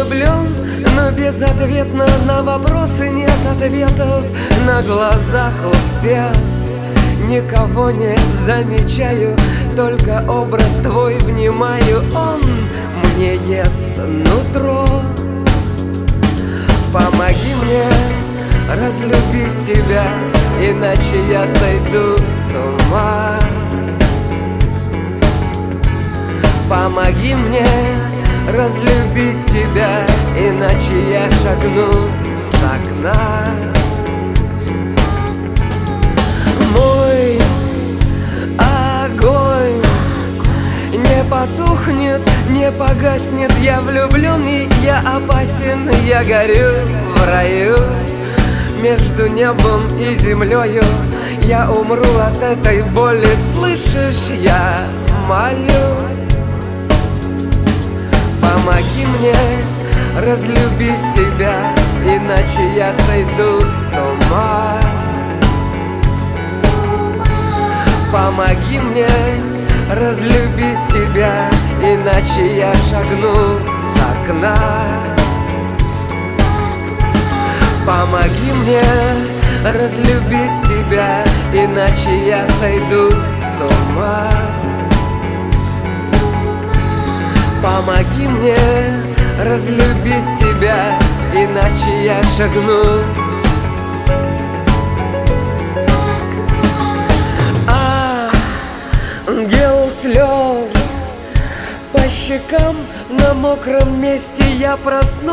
влюблен, но безответно на вопросы нет ответов. На глазах у всех никого не замечаю, только образ твой внимаю. Он мне ест нутро. Помоги мне разлюбить тебя, иначе я сойду с ума. Помоги мне разлюбить тебя, иначе я шагну с окна. Мой огонь не потухнет, не погаснет. Я влюблен и я опасен, я горю в раю. Между небом и землею я умру от этой боли. Слышишь, я молю. Помоги мне разлюбить тебя, иначе я сойду с ума. Помоги мне разлюбить тебя, иначе я шагну с окна. Помоги мне разлюбить тебя, иначе я сойду с ума. Помоги мне разлюбить тебя, иначе я шагну. Ангел слез по щекам, на мокром месте я проснулся.